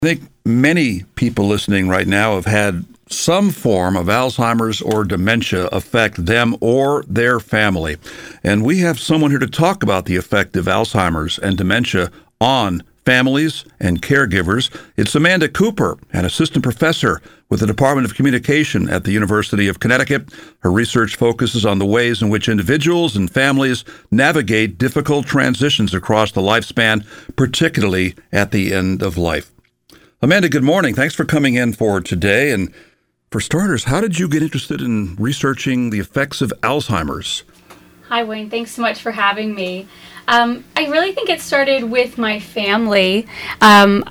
I think many people listening right now have had some form of Alzheimer's or dementia affect them or their family. And we have someone here to talk about the effect of Alzheimer's and dementia on families and caregivers. It's Amanda Cooper, an assistant professor with the Department of Communication at the University of Connecticut. Her research focuses on the ways in which individuals and families navigate difficult transitions across the lifespan, particularly at the end of life. Amanda, good morning. Thanks for coming in for today. And for starters, how did you get interested in researching the effects of Alzheimer's? Hi, Wayne. Thanks so much for having me. I really think it started with my family. When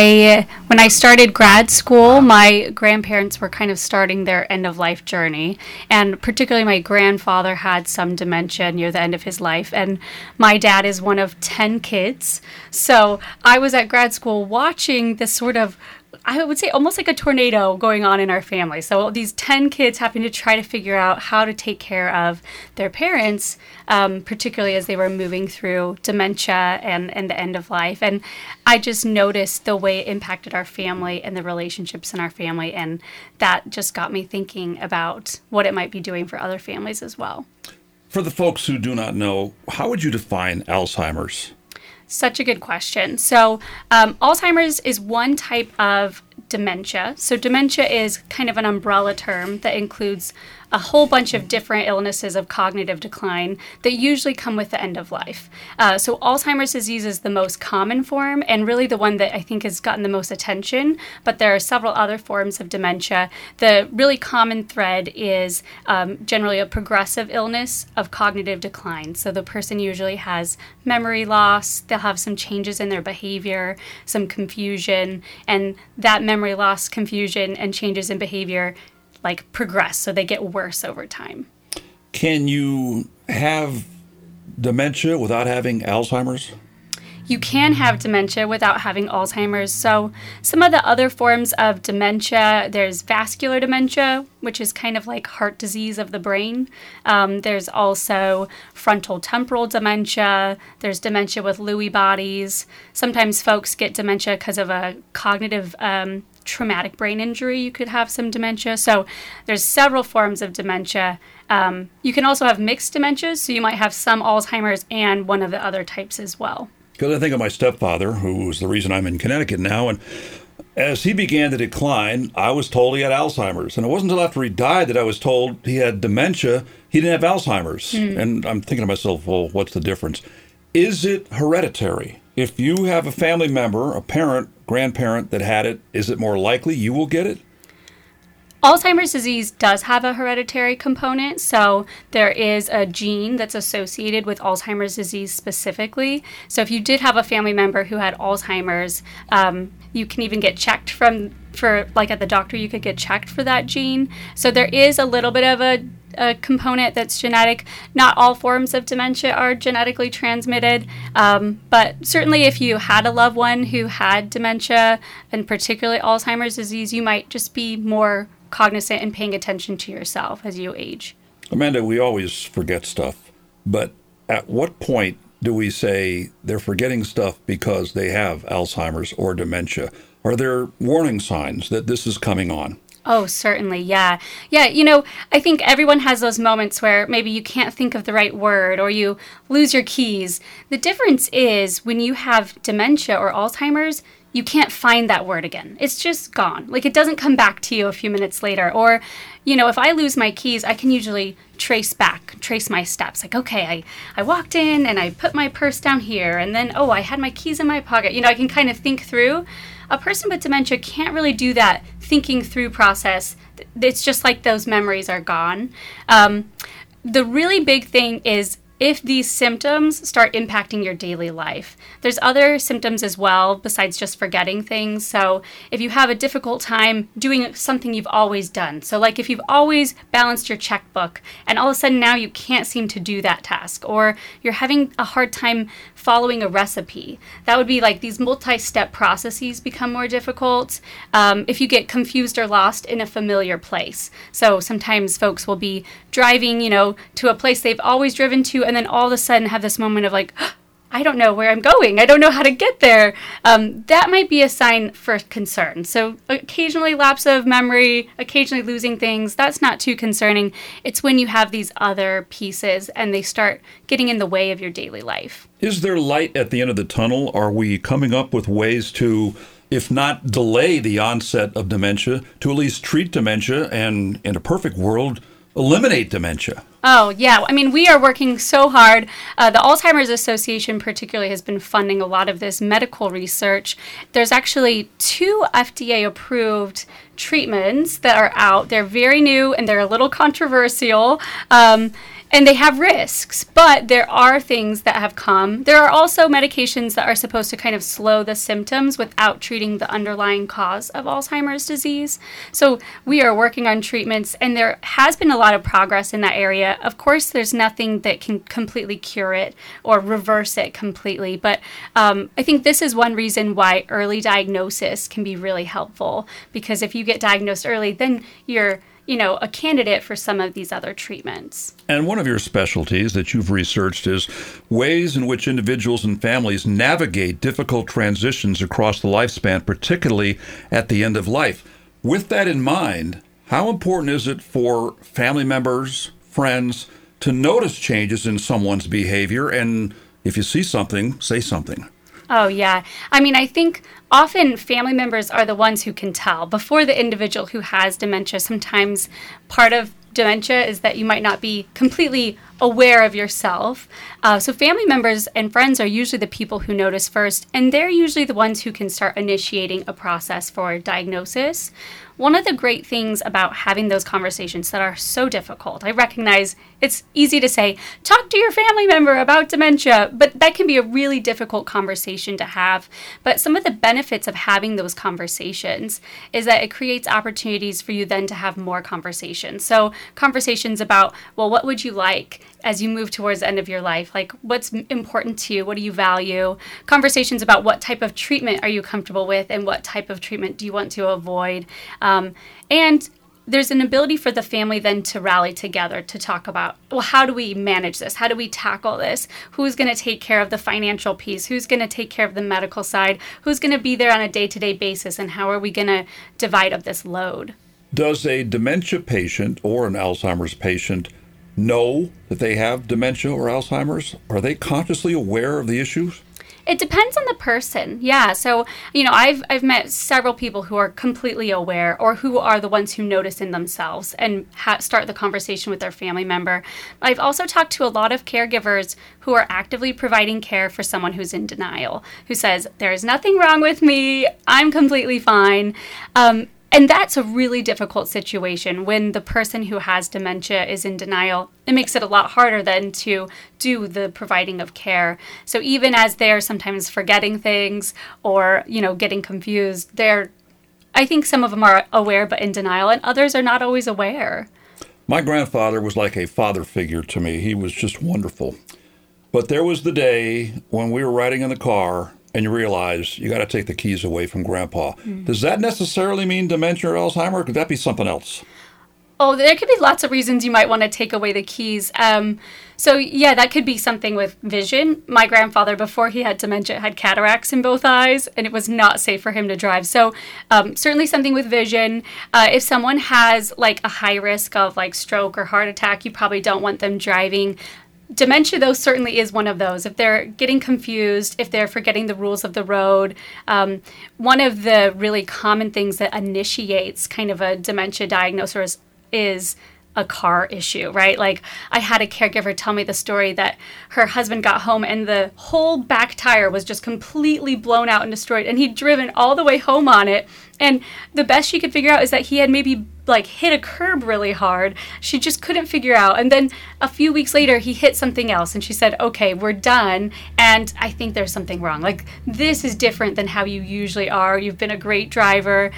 I started grad school, my grandparents were kind of starting their end-of-life journey, and particularly my grandfather had some dementia near the end of his life, and my dad is one of 10 kids. So I was at grad school watching this sort of, I would say, almost like a tornado going on in our family. So these 10 kids having to try to figure out how to take care of their parents, particularly as they were moving through dementia and the end of life. And I just noticed the way it impacted our family and the relationships in our family. And that just got me thinking about what it might be doing for other families as well. For the folks who do not know, how would you define Alzheimer's? Such a good question. So Alzheimer's is one type of dementia. So dementia is kind of an umbrella term that includes a whole bunch of different illnesses of cognitive decline that usually come with the end of life. So Alzheimer's disease is the most common form and really the one that I think has gotten the most attention, but there are several other forms of dementia. The really common thread is generally a progressive illness of cognitive decline. So the person usually has memory loss, they'll have some changes in their behavior, some confusion, and that memory loss, confusion, and changes in behavior progress, so they get worse over time. Can you have dementia without having Alzheimer's? You can have dementia without having Alzheimer's. So some of the other forms of dementia, there's vascular dementia, which is kind of like heart disease of the brain. There's also frontal temporal dementia. There's dementia with Lewy bodies. Sometimes folks get dementia because of a cognitive traumatic brain injury. You could have some dementia. So there's several forms of dementia. You can also have mixed dementias, so you might have some Alzheimer's and one of the other types as well. Because I think of my stepfather, who was the reason I'm in Connecticut now, and as he began to decline, I was told he had Alzheimer's. And it wasn't until after he died that I was told he had dementia. He didn't have Alzheimer's. And I'm thinking to myself, well, what's the difference? Is it hereditary? If you have a family member, a parent, grandparent that had it, is it more likely you will get it? Alzheimer's disease does have a hereditary component, so there is a gene that's associated with Alzheimer's disease specifically. So if you did have a family member who had Alzheimer's, you can even get checked at the doctor, you could get checked for that gene. So there is a little bit of a component that's genetic. Not all forms of dementia are genetically transmitted, but certainly if you had a loved one who had dementia, and particularly Alzheimer's disease, you might just be more cognizant and paying attention to yourself as you age. Amanda, we always forget stuff, but at what point do we say they're forgetting stuff because they have Alzheimer's or dementia? Are there warning signs that this is coming on? Oh, certainly, yeah. Yeah, I think everyone has those moments where maybe you can't think of the right word or you lose your keys. The difference is when you have dementia or Alzheimer's, you can't find that word again. It's just gone. It doesn't come back to you a few minutes later. Or, if I lose my keys, I can usually trace my steps. Okay, I walked in and I put my purse down here, and then, I had my keys in my pocket. I can kind of think through. A person with dementia can't really do that thinking through process. It's just like those memories are gone. The really big thing is if these symptoms start impacting your daily life. There's other symptoms as well besides just forgetting things. So if you have a difficult time doing something you've always done, so if you've always balanced your checkbook and all of a sudden now you can't seem to do that task, or you're having a hard time following a recipe, that would be these multi-step processes become more difficult. If you get confused or lost in a familiar place. So sometimes folks will be driving, to a place they've always driven to, and then all of a sudden have this moment of I don't know where I'm going. I don't know how to get there. That might be a sign for concern. So occasionally lapse of memory, occasionally losing things, that's not too concerning. It's when you have these other pieces and they start getting in the way of your daily life. Is there light at the end of the tunnel? Are we coming up with ways to, if not delay the onset of dementia, to at least treat dementia and, in a perfect world, eliminate dementia? Oh, yeah. I mean, we are working so hard. The Alzheimer's Association particularly has been funding a lot of this medical research. There's actually 2 FDA-approved treatments that are out. They're very new and they're a little controversial. And they have risks, but there are things that have come. There are also medications that are supposed to kind of slow the symptoms without treating the underlying cause of Alzheimer's disease. So we are working on treatments, and there has been a lot of progress in that area. Of course, there's nothing that can completely cure it or reverse it completely, but I think this is one reason why early diagnosis can be really helpful, because if you get diagnosed early, then you're a candidate for some of these other treatments. And one of your specialties that you've researched is ways in which individuals and families navigate difficult transitions across the lifespan, particularly at the end of life. With that in mind, how important is it for family members, friends, to notice changes in someone's behavior? And if you see something, say something. Oh, yeah. I mean, I think often family members are the ones who can tell. Before the individual who has dementia, sometimes part of dementia is that you might not be completely aware of yourself. So family members and friends are usually the people who notice first, and they're usually the ones who can start initiating a process for diagnosis. One of the great things about having those conversations that are so difficult, I recognize it's easy to say, talk to your family member about dementia, but that can be a really difficult conversation to have. But some of the benefits of having those conversations is that it creates opportunities for you then to have more conversations. So conversations about, well, what would you like as you move towards the end of your life? Like, what's important to you? What do you value? Conversations about what type of treatment are you comfortable with and what type of treatment do you want to avoid? And there's an ability for the family then to rally together to talk about, well, how do we manage this? How do we tackle this? Who's going to take care of the financial piece? Who's going to take care of the medical side? Who's going to be there on a day-to-day basis? And how are we going to divide up this load? Does a dementia patient or an Alzheimer's patient know that they have dementia or Alzheimer's? Are they consciously aware of the issues? It depends on the person. Yeah. So, I've met several people who are completely aware or who are the ones who notice in themselves and start the conversation with their family member. I've also talked to a lot of caregivers who are actively providing care for someone who's in denial, who says, there's nothing wrong with me. I'm completely fine. And that's a really difficult situation when the person who has dementia is in denial. It makes it a lot harder then to do the providing of care. So even as they're sometimes forgetting things or, getting confused, I think some of them are aware but in denial, and others are not always aware. My grandfather was like a father figure to me. He was just wonderful. But there was the day when we were riding in the car and you realize you got to take the keys away from Grandpa. Does that necessarily mean dementia or Alzheimer? Could that be something else? Oh, there could be lots of reasons you might want to take away the keys. So yeah, that could be something with vision. My grandfather, before he had dementia, had cataracts in both eyes, and it was not safe for him to drive. So certainly something with vision. If someone has like a high risk of like stroke or heart attack, you probably don't want them driving. Dementia, though, certainly is one of those. If they're getting confused, if they're forgetting the rules of the road, one of the really common things that initiates kind of a dementia diagnosis is a car issue, right? Like, I had a caregiver tell me the story that her husband got home and the whole back tire was just completely blown out and destroyed, and he'd driven all the way home on it. And the best she could figure out is that he had maybe hit a curb really hard. She just couldn't figure out. And then a few weeks later, he hit something else. And she said, okay, we're done. And I think there's something wrong. Like, this is different than how you usually are. You've been a great driver.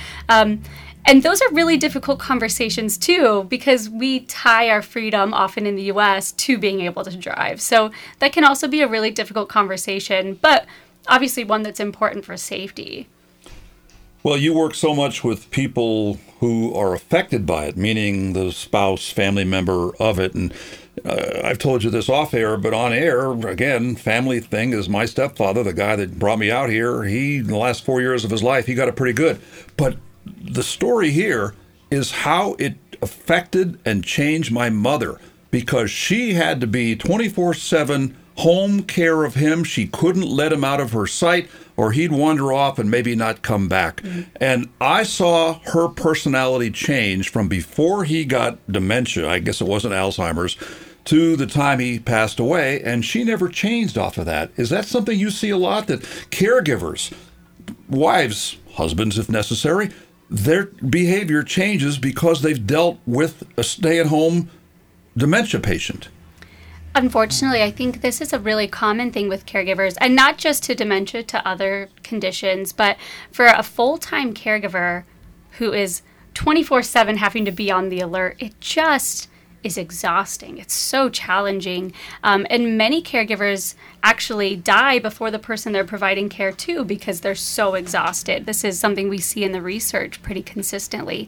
And those are really difficult conversations, too, because we tie our freedom, often in the U.S., to being able to drive. So that can also be a really difficult conversation, but obviously one that's important for safety. Well, you work so much with people who are affected by it, meaning the spouse, family member of it. And I've told you this off air, but on air, again, family thing is my stepfather, the guy that brought me out here. In the last 4 years of his life, he got it pretty good. But the story here is how it affected and changed my mother, because she had to be 24/7 home care of him. She couldn't let him out of her sight, or he'd wander off and maybe not come back. Mm-hmm. And I saw her personality change from before he got dementia, I guess it wasn't Alzheimer's, to the time he passed away, and she never changed off of that. Is that something you see a lot, that caregivers, wives, husbands if necessary, their behavior changes because they've dealt with a stay-at-home dementia patient? Unfortunately, I think this is a really common thing with caregivers, and not just to dementia, to other conditions, but for a full-time caregiver who is 24/7 having to be on the alert, it just is exhausting. It's so challenging. And many caregivers actually die before the person they're providing care to because they're so exhausted. This is something we see in the research pretty consistently.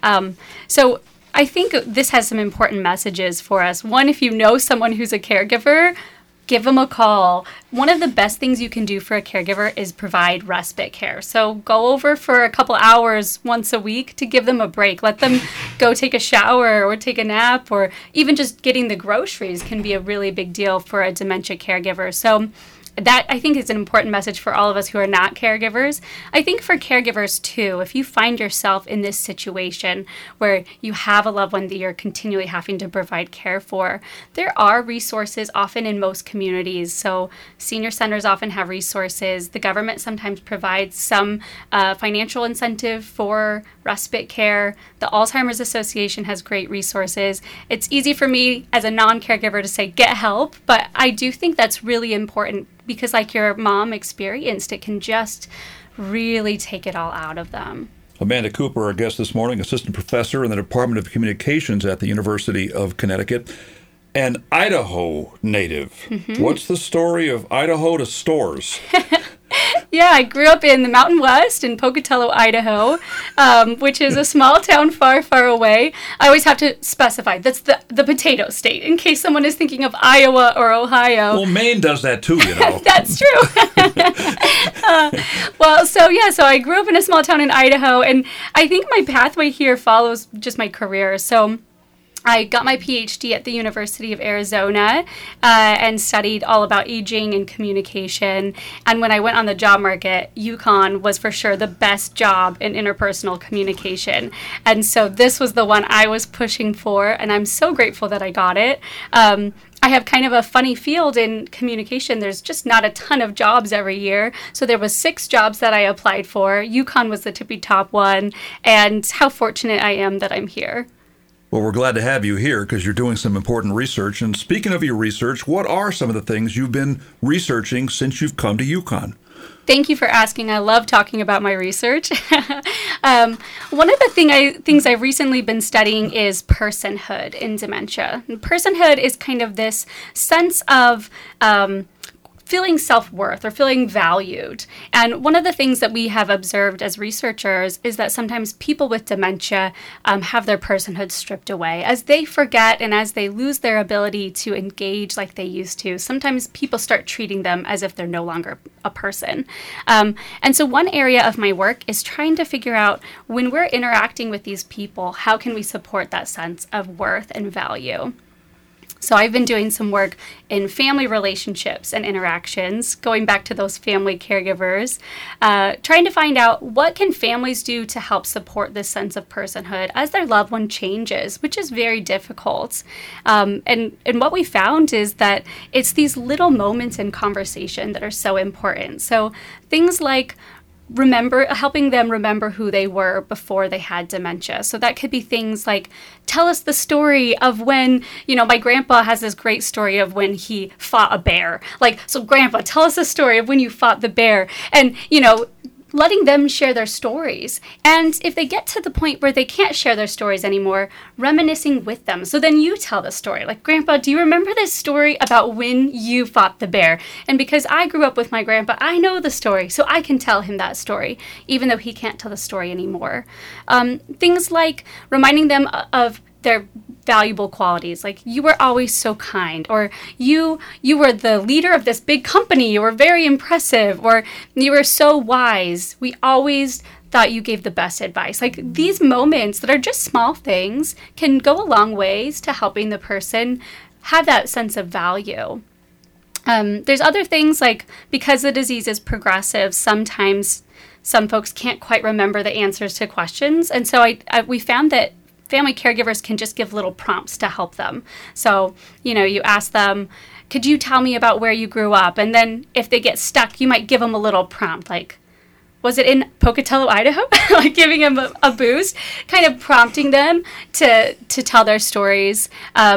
So I think this has some important messages for us. One, if you know someone who's a caregiver, give them a call. One of the best things you can do for a caregiver is provide respite care. So go over for a couple hours once a week to give them a break. Let them go take a shower or take a nap, or even just getting the groceries can be a really big deal for a dementia caregiver. So that, I think, is an important message for all of us who are not caregivers. I think for caregivers too, if you find yourself in this situation where you have a loved one that you're continually having to provide care for, there are resources often in most communities. So senior centers often have resources. The government sometimes provides some financial incentive for respite care. The Alzheimer's Association has great resources. It's easy for me as a non-caregiver to say get help, but I do think that's really important, because like your mom experienced, it can just really take it all out of them. Amanda Cooper, our guest this morning, assistant professor in the Department of Communications at the University of Connecticut, an Idaho native. Mm-hmm. What's the story of Idaho to Storrs? Yeah, I grew up in the Mountain West in Pocatello, Idaho, which is a small town far, far away. I always have to specify that's the potato state, in case someone is thinking of Iowa or Ohio. Well, Maine does that too, you know. That's true. So I grew up in a small town in Idaho, and I think my pathway here follows just my career. So I got my PhD at the University of Arizona and studied all about aging and communication. And when I went on the job market, UConn was for sure the best job in interpersonal communication. And so this was the one I was pushing for, and I'm so grateful that I got it. I have kind of a funny field in communication. There's just not a ton of jobs every year. So there was 6 jobs that I applied for. UConn was the tippy top one, and how fortunate I am that I'm here. Well, we're glad to have you here because you're doing some important research. And speaking of your research, what are some of the things you've been researching since you've come to UConn? Thank you for asking. I love talking about my research. One of the things I've recently been studying is personhood in dementia. And personhood is kind of this sense of feeling self-worth or feeling valued. And one of the things that we have observed as researchers is that sometimes people with dementia have their personhood stripped away. As they forget and as they lose their ability to engage like they used to, sometimes people start treating them as if they're no longer a person. And so one area of my work is trying to figure out, when we're interacting with these people, how can we support that sense of worth and value? So I've been doing some work in family relationships and interactions, going back to those family caregivers, trying to find out what can families do to help support this sense of personhood as their loved one changes, which is very difficult. And what we found is that it's these little moments in conversation that are so important. So things like helping them remember who they were before they had dementia. So that could be things like, tell us the story of when, my grandpa has this great story of when he fought a bear. So grandpa, tell us the story of when you fought the bear. And, letting them share their stories. And if they get to the point where they can't share their stories anymore, reminiscing with them. So then you tell the story. Like, Grandpa, do you remember this story about when you fought the bear? And because I grew up with my grandpa, I know the story, so I can tell him that story, even though he can't tell the story anymore. Things like reminding them of their valuable qualities, like you were always so kind, or you were the leader of this big company, you were very impressive, or you were so wise. We always thought you gave the best advice. Like these moments that are just small things can go a long ways to helping the person have that sense of value. There's other things like, because the disease is progressive, sometimes some folks can't quite remember the answers to questions. And so we found that family caregivers can just give little prompts to help them. So, you ask them, could you tell me about where you grew up? And then if they get stuck, you might give them a little prompt like, was it in Pocatello, Idaho? Like giving them a boost, kind of prompting them to tell their stories.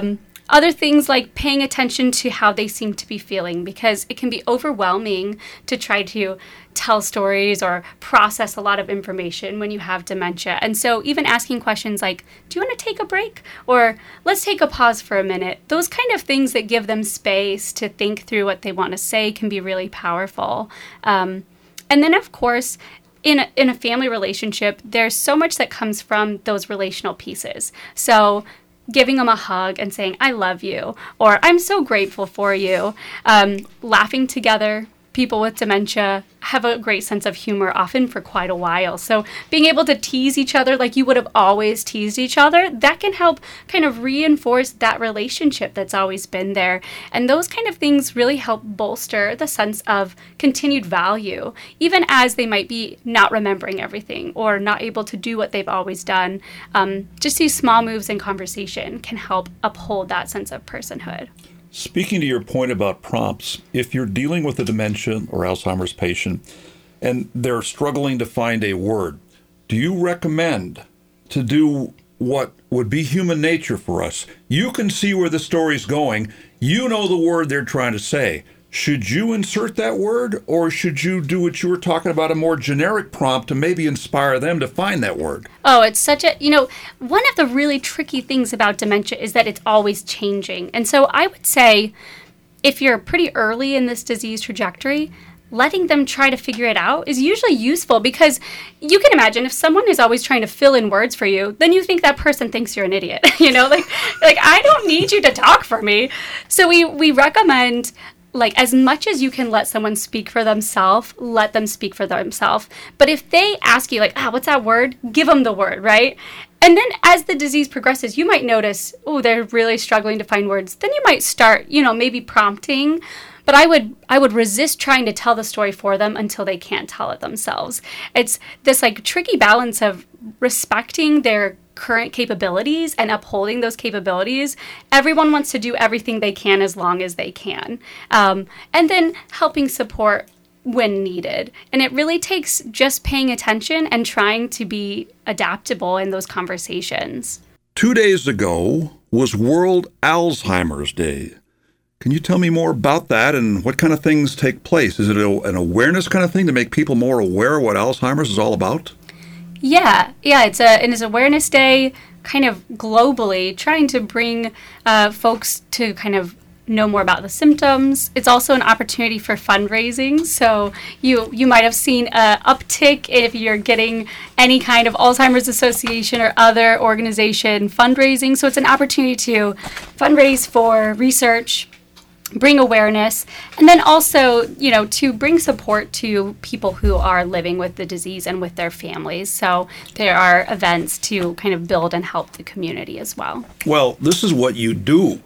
Other things like paying attention to how they seem to be feeling, because it can be overwhelming to try to tell stories or process a lot of information when you have dementia. And so even asking questions like, do you want to take a break? Or let's take a pause for a minute. Those kind of things that give them space to think through what they want to say can be really powerful. And then, of course, in a family relationship, there's so much that comes from those relational pieces. So giving them a hug and saying, I love you, or I'm so grateful for you, laughing together. People with dementia have a great sense of humor, often for quite a while. So being able to tease each other like you would have always teased each other, that can help kind of reinforce that relationship that's always been there. And those kind of things really help bolster the sense of continued value, even as they might be not remembering everything or not able to do what they've always done. Just these small moves in conversation can help uphold that sense of personhood. Speaking to your point about prompts, if you're dealing with a dementia or Alzheimer's patient and they're struggling to find a word, do you recommend to do what would be human nature for us? You can see where the story's going. You know the word they're trying to say. Should you insert that word, or should you do what you were talking about, a more generic prompt to maybe inspire them to find that word? Oh, it's such a, one of the really tricky things about dementia is that it's always changing. And so I would say if you're pretty early in this disease trajectory, letting them try to figure it out is usually useful, because you can imagine if someone is always trying to fill in words for you, then you think that person thinks you're an idiot, like I don't need you to talk for me. So we recommend, like, as much as you can let someone speak for themselves, let them speak for themselves. But if they ask you, like, what's that word? Give them the word, right? And then as the disease progresses, you might notice, they're really struggling to find words. Then you might start, maybe prompting. But I would resist trying to tell the story for them until they can't tell it themselves. It's this like tricky balance of respecting their current capabilities and upholding those capabilities. Everyone wants to do everything they can as long as they can. And then helping support when needed. And it really takes just paying attention and trying to be adaptable in those conversations. 2 days ago was World Alzheimer's Day. Can you tell me more about that and what kind of things take place? Is it an awareness kind of thing to make people more aware of what Alzheimer's is all about? Yeah, it's an awareness day kind of globally, trying to bring folks to kind of know more about the symptoms. It's also an opportunity for fundraising. So you might have seen an uptick if you're getting any kind of Alzheimer's Association or other organization fundraising. So it's an opportunity to fundraise for research, bring awareness, and then also, to bring support to people who are living with the disease and with their families. So there are events to kind of build and help the community as well. Well, this is what you do.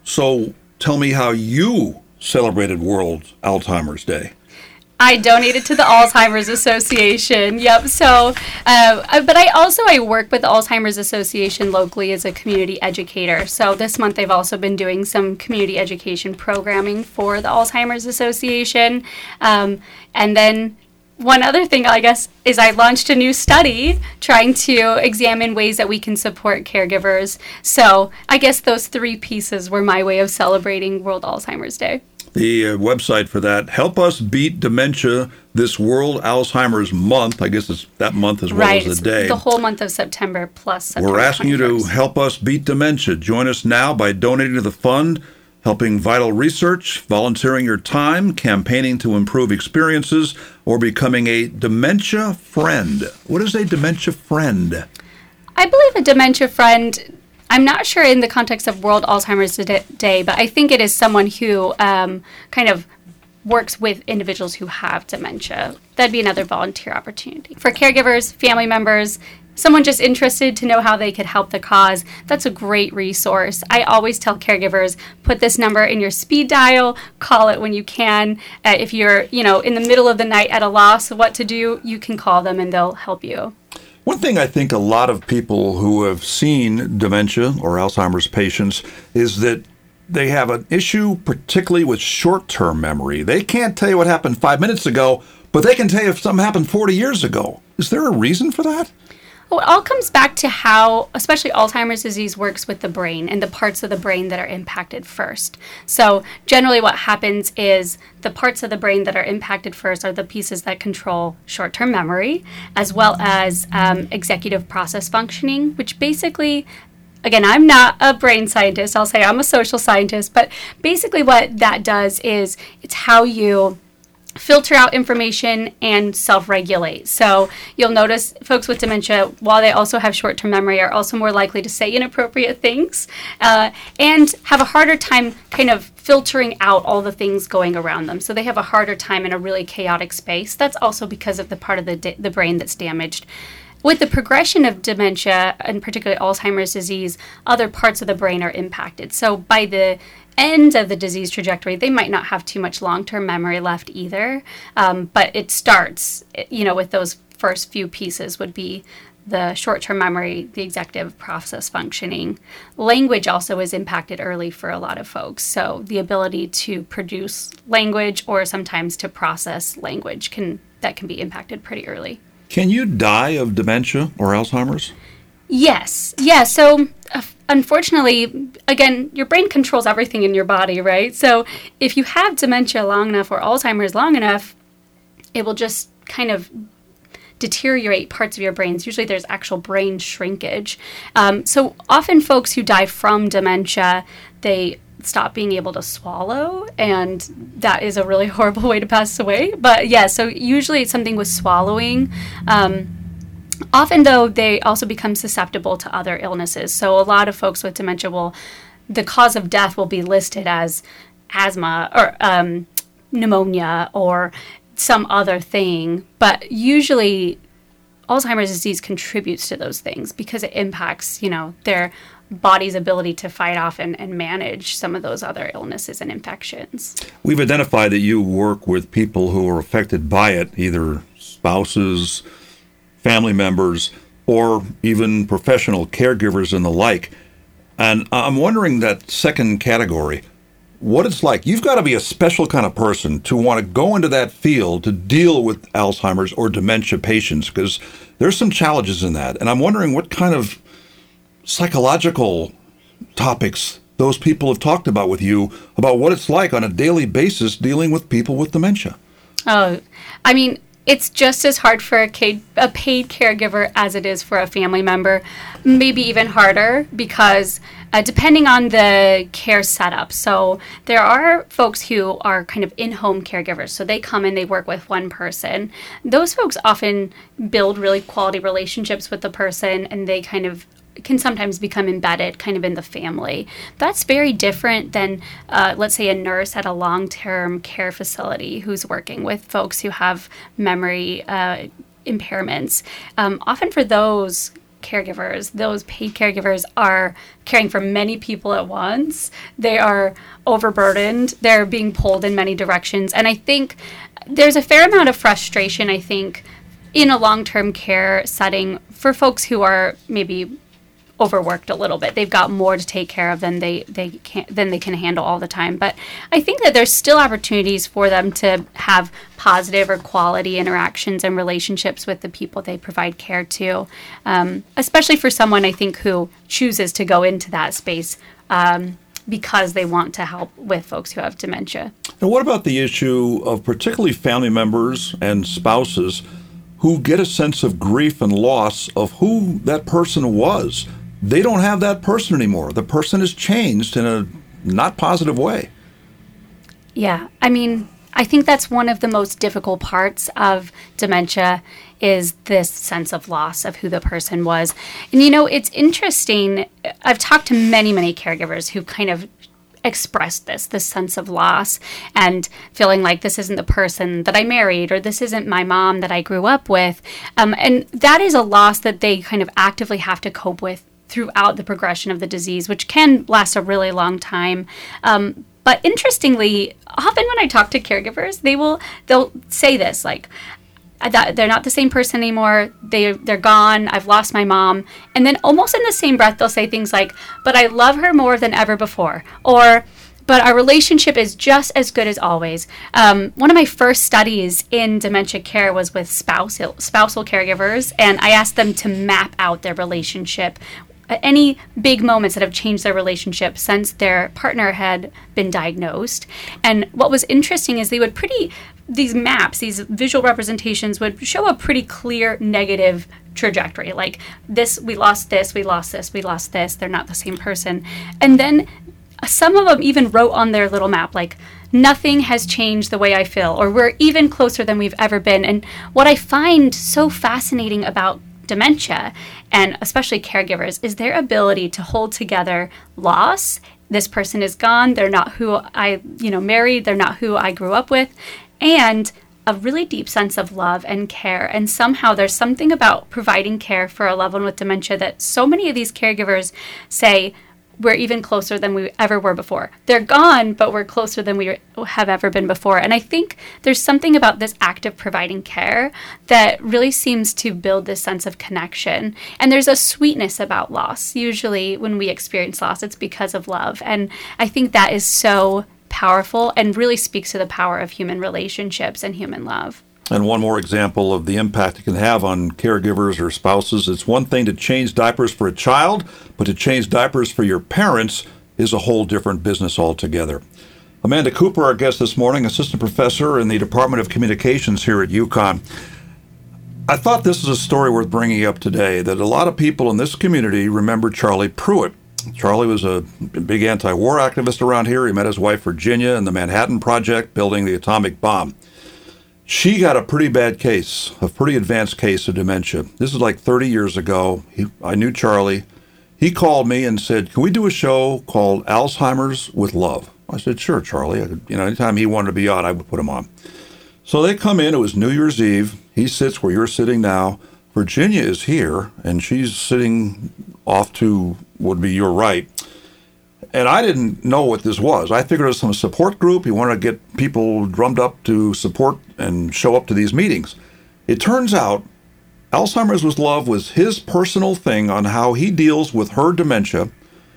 So tell me how you celebrated World Alzheimer's Day. I donated to the Alzheimer's Association. Yep. So, but I work with the Alzheimer's Association locally as a community educator. So this month they've also been doing some community education programming for the Alzheimer's Association. And then one other thing, I guess, is I launched a new study trying to examine ways that we can support caregivers. So I guess those three pieces were my way of celebrating World Alzheimer's Day. The website for that, Help Us Beat Dementia This World Alzheimer's Month. I guess it's that month as well as the day. The whole month of September plus September We're asking 21st. you to help us beat dementia. Join us now by donating to the fund, helping vital research, volunteering your time, campaigning to improve experiences, or becoming a dementia friend. What is a dementia friend? I believe a dementia friend I'm not sure in the context of World Alzheimer's Day, but I think it is someone who kind of works with individuals who have dementia. That'd be another volunteer opportunity. For caregivers, family members, someone just interested to know how they could help the cause, that's a great resource. I always tell caregivers, put this number in your speed dial, call it when you can. If you're, in the middle of the night at a loss of what to do, you can call them and they'll help you. One thing I think a lot of people who have seen dementia or Alzheimer's patients is that they have an issue particularly with short-term memory. They can't tell you what happened 5 minutes ago, but they can tell you if something happened 40 years ago. Is there a reason for that? Well, it all comes back to how, especially Alzheimer's disease, works with the brain and the parts of the brain that are impacted first. So generally what happens is the parts of the brain that are impacted first are the pieces that control short-term memory, as well as executive process functioning, which basically, again, I'm not a brain scientist. I'll say I'm a social scientist, but basically what that does is it's how you filter out information and self-regulate. So you'll notice folks with dementia, while they also have short-term memory, are also more likely to say inappropriate things and have a harder time kind of filtering out all the things going around them. So they have a harder time in a really chaotic space. That's also because of the part of the brain that's damaged. With the progression of dementia, and particularly Alzheimer's disease, other parts of the brain are impacted. So by the end of the disease trajectory, they might not have too much long-term memory left either. But it starts, with those first few pieces would be the short-term memory, the executive process functioning. Language also is impacted early for a lot of folks. So the ability to produce language or sometimes to process language can be impacted pretty early. Can you die of dementia or Alzheimer's? Yes. Yeah. So unfortunately, again, your brain controls everything in your body, right? So if you have dementia long enough or Alzheimer's long enough, it will just kind of deteriorate parts of your brains. Usually there's actual brain shrinkage. So often folks who die from dementia, they stop being able to swallow, and that is a really horrible way to pass away. But yeah, so usually it's something with swallowing. Often, though, they also become susceptible to other illnesses. So a lot of folks with dementia the cause of death will be listed as asthma or pneumonia or some other thing. But usually Alzheimer's disease contributes to those things because it impacts, their body's ability to fight off and manage some of those other illnesses and infections. We've identified that you work with people who are affected by it, either spouses, family members, or even professional caregivers and the like. And I'm wondering that second category, what it's like. You've got to be a special kind of person to want to go into that field to deal with Alzheimer's or dementia patients, because there's some challenges in that. And I'm wondering what kind of psychological topics those people have talked about with you about what it's like on a daily basis dealing with people with dementia. Oh, I mean, it's just as hard for a paid caregiver as it is for a family member, maybe even harder because depending on the care setup. So there are folks who are kind of in-home caregivers. So they come and they work with one person. Those folks often build really quality relationships with the person, and they kind of can sometimes become embedded kind of in the family. That's very different than, let's say, a nurse at a long-term care facility who's working with folks who have memory impairments. Often for those caregivers, those paid caregivers are caring for many people at once. They are overburdened. They're being pulled in many directions. And I think there's a fair amount of frustration, in a long-term care setting for folks who are maybe overworked a little bit. They've got more to take care of than they can handle all the time. But I think that there's still opportunities for them to have positive or quality interactions and relationships with the people they provide care to, especially for someone, I think, who chooses to go into that space because they want to help with folks who have dementia. And what about the issue of particularly family members and spouses who get a sense of grief and loss of who that person was? They don't have that person anymore. The person has changed in a not positive way. Yeah. I mean, I think that's one of the most difficult parts of dementia, is this sense of loss of who the person was. And it's interesting. I've talked to many, many caregivers who kind of expressed this sense of loss and feeling like this isn't the person that I married, or this isn't my mom that I grew up with. And that is a loss that they kind of actively have to cope with throughout the progression of the disease, which can last a really long time. But interestingly, often when I talk to caregivers, they'll say this, like, that they're not the same person anymore. They're gone. I've lost my mom. And then almost in the same breath, they'll say things like, but I love her more than ever before. Or, but our relationship is just as good as always. One of my first studies in dementia care was with spousal caregivers. And I asked them to map out their relationship, any big moments that have changed their relationship since their partner had been diagnosed. And what was interesting is these maps, these visual representations would show a pretty clear negative trajectory. Like this, we lost this, we lost this, we lost this. They're not the same person. And then some of them even wrote on their little map, like, nothing has changed the way I feel, or we're even closer than we've ever been. And what I find so fascinating about dementia, and especially caregivers, is their ability to hold together loss. This person is gone. They're not who I, married. They're not who I grew up with. And a really deep sense of love and care. And somehow there's something about providing care for a loved one with dementia that so many of these caregivers say, we're even closer than we ever were before. They're gone, but we're closer than we have ever been before. And I think there's something about this act of providing care that really seems to build this sense of connection. And there's a sweetness about loss. Usually when we experience loss, it's because of love. And I think that is so powerful and really speaks to the power of human relationships and human love. And one more example of the impact it can have on caregivers or spouses. It's one thing to change diapers for a child, but to change diapers for your parents is a whole different business altogether. Amanda Cooper, our guest this morning, assistant professor in the Department of Communications here at UConn. I thought this is a story worth bringing up today, that a lot of people in this community remember Charlie Pruitt. Charlie was a big anti-war activist around here. He met his wife, Virginia, in the Manhattan Project, building the atomic bomb. She got a pretty bad case, a pretty advanced case of dementia. This is like 30 years ago. I knew Charlie. He called me and said, can we do a show called Alzheimer's with Love? I said, sure, Charlie. Anytime he wanted to be on, I would put him on. So they come in. It was New Year's Eve. He sits where you're sitting now. Virginia is here, and she's sitting off to would be your right. And I didn't know what this was. I figured it was some support group. He wanted to get people drummed up to support and show up to these meetings. It turns out Alzheimer's with Love was his personal thing on how he deals with her dementia.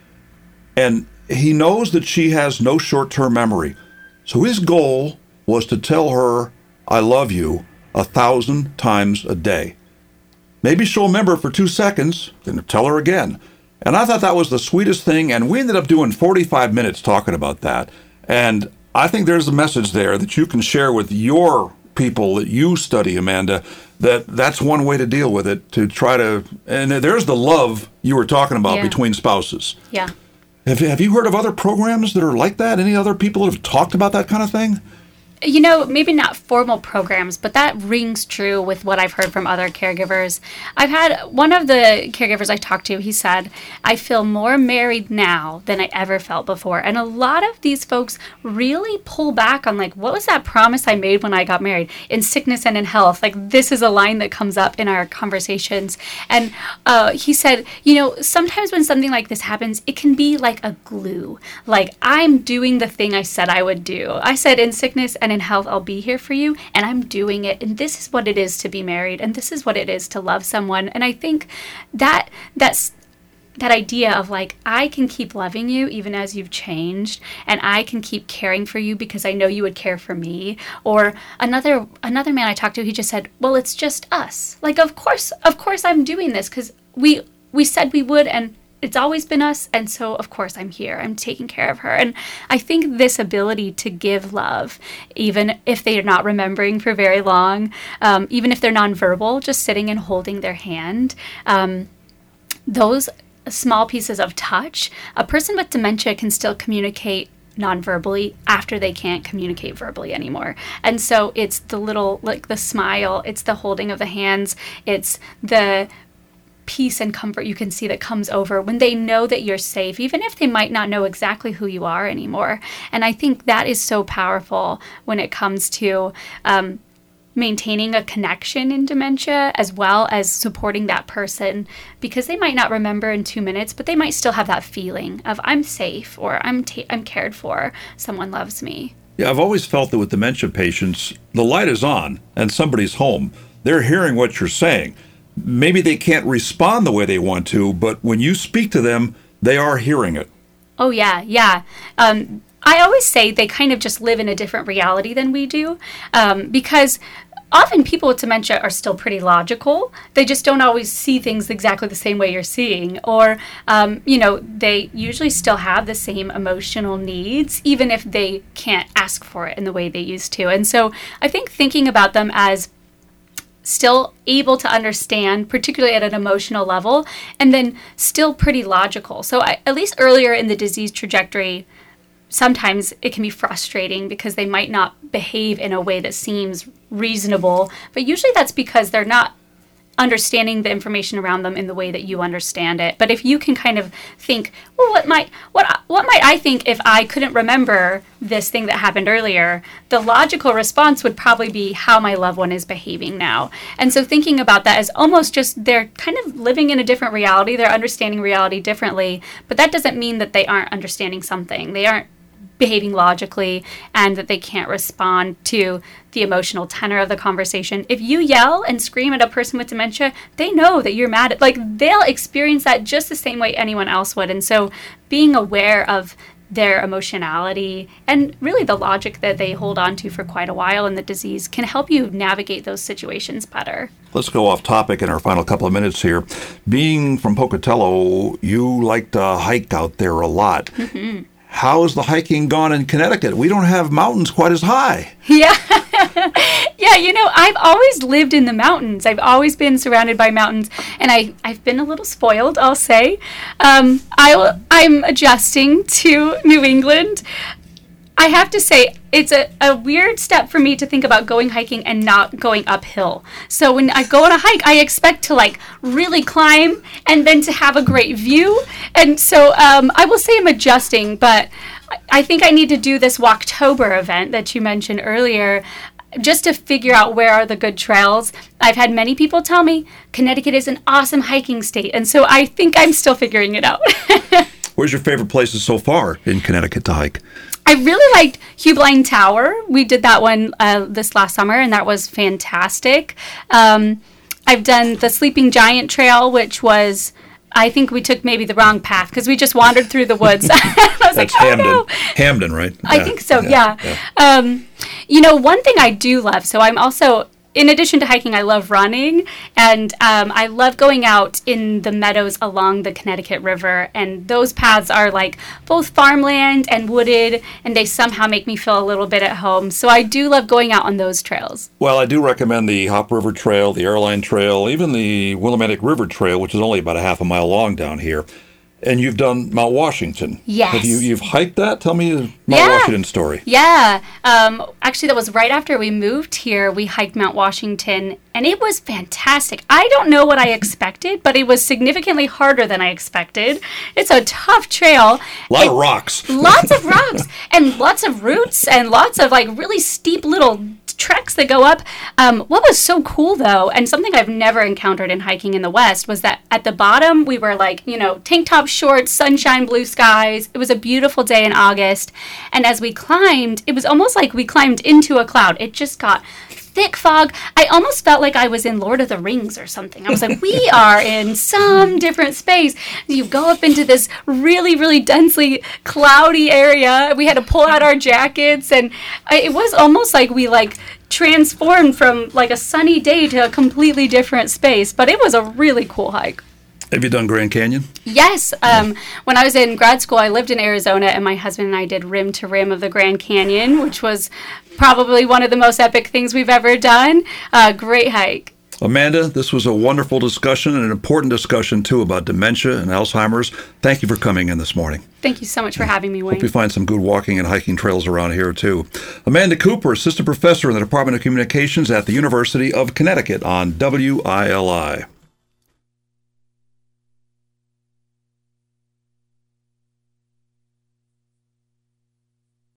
And he knows that she has no short-term memory. So his goal was to tell her, I love you, 1,000 times a day. Maybe she'll remember for 2 seconds, then tell her again. And I thought that was the sweetest thing, and we ended up doing 45 minutes talking about that. And I think there's a message there that you can share with your people that you study, Amanda, that's one way to deal with it, to try to, and there's the love you were talking about between spouses. Yeah. Have you heard of other programs that are like that? Any other people that have talked about that kind of thing? Maybe not formal programs, but that rings true with what I've heard from other caregivers. I've had one of the caregivers I talked to, he said, I feel more married now than I ever felt before. And a lot of these folks really pull back on, like, what was that promise I made when I got married? In sickness and in health. Like, this is a line that comes up in our conversations. And he said, sometimes when something like this happens, it can be like a glue. Like, I'm doing the thing I said I would do. I said in sickness and in health, I'll be here for you, and I'm doing it. And this is what it is to be married, and this is what it is to love someone. And I think that idea of, like, I can keep loving you even as you've changed, and I can keep caring for you because I know you would care for me. Or another man I talked to, he just said, well, it's just us. Like, of course I'm doing this because we said we would, and it's always been us, and so of course I'm here. I'm taking care of her. And I think this ability to give love, even if they're not remembering for very long, even if they're nonverbal, just sitting and holding their hand, those small pieces of touch, a person with dementia can still communicate non-verbally after they can't communicate verbally anymore. And so it's the little, like the smile, it's the holding of the hands, it's the peace and comfort you can see that comes over when they know that you're safe, even if they might not know exactly who you are anymore. And I think that is so powerful when it comes to maintaining a connection in dementia, as well as supporting that person, because they might not remember in 2 minutes, but they might still have that feeling of I'm safe, or I'm cared for, someone loves me. Yeah, I've always felt that with dementia patients, the light is on and somebody's home. They're hearing what you're saying. Maybe they can't respond the way they want to, but when you speak to them, they are hearing it. Oh, yeah. I always say they kind of just live in a different reality than we do, because often people with dementia are still pretty logical. They just don't always see things exactly the same way you're seeing. Or, they usually still have the same emotional needs, even if they can't ask for it in the way they used to. And so I think thinking about them as still able to understand, particularly at an emotional level, and then still pretty logical. So at least earlier in the disease trajectory, sometimes it can be frustrating because they might not behave in a way that seems reasonable, but usually that's because they're not understanding the information around them in the way that you understand it. But if you can kind of think, well, what might I think if I couldn't remember this thing that happened earlier? The logical response would probably be how my loved one is behaving now. And so thinking about that as almost just they're kind of living in a different reality, they're understanding reality differently, but that doesn't mean that they aren't understanding something. They aren't behaving logically, and that they can't respond to the emotional tenor of the conversation. If you yell and scream at a person with dementia, they know that you're mad at, they'll experience that just the same way anyone else would. And so being aware of their emotionality and really the logic that they hold on to for quite a while in the disease can help you navigate those situations better. Let's go off topic in our final couple of minutes here. Being from Pocatello, you like to hike out there a lot. Mm-hmm. How's the hiking gone in Connecticut? We don't have mountains quite as high. Yeah. I've always lived in the mountains. I've always been surrounded by mountains, and I've been a little spoiled, I'll say. I'm adjusting to New England. I have to say, it's a weird step for me to think about going hiking and not going uphill. So when I go on a hike, I expect to really climb and then to have a great view. And so I will say I'm adjusting, but I think I need to do this Walktober event that you mentioned earlier just to figure out where are the good trails. I've had many people tell me Connecticut is an awesome hiking state, and so I think I'm still figuring it out. Where's your favorite places so far in Connecticut to hike? I really liked Hugh Tower. We did that one this last summer, and that was fantastic. I've done the Sleeping Giant Trail, which was, I think we took maybe the wrong path because we just wandered through the woods. I was That's Hamden. No. Hamden, right? I think so, yeah. One thing I do love, so I'm also, in addition to hiking, I love running, and I love going out in the meadows along the Connecticut River, and those paths are both farmland and wooded, and they somehow make me feel a little bit at home. So I do love going out on those trails. Well, I do recommend the Hop River Trail, the Airline Trail, even the Willimantic River Trail, which is only about a half a mile long down here. And you've done Mount Washington. Yes. You've hiked that? Tell me the Mount Washington story. Yeah. Actually, that was right after we moved here. We hiked Mount Washington, and it was fantastic. I don't know what I expected, but it was significantly harder than I expected. It's a tough trail. A lot of rocks. Lots of rocks, and lots of roots, and lots of really steep little treks that go up. What was so cool, though, and something I've never encountered in hiking in the West, was that at the bottom we were tank top shorts, sunshine, blue skies. It was a beautiful day in August, and as we climbed, it was almost like we climbed into a cloud. It just got thick fog. I almost felt like I was in Lord of the Rings or something. I was like, we are in some different space. You go up into this really, really densely cloudy area. We had to pull out our jackets, and it was almost like we transformed from a sunny day to a completely different space. But it was a really cool hike. Have you done Grand Canyon? Yes. When I was in grad school, I lived in Arizona, and my husband and I did rim to rim of the Grand Canyon, which was probably one of the most epic things we've ever done. Great hike. Amanda, this was a wonderful discussion and an important discussion, too, about dementia and Alzheimer's. Thank you for coming in this morning. Thank you so much for having me, Wayne. Hope you find some good walking and hiking trails around here, too. Amanda Cooper, Assistant Professor in the Department of Communications at the University of Connecticut on WILI.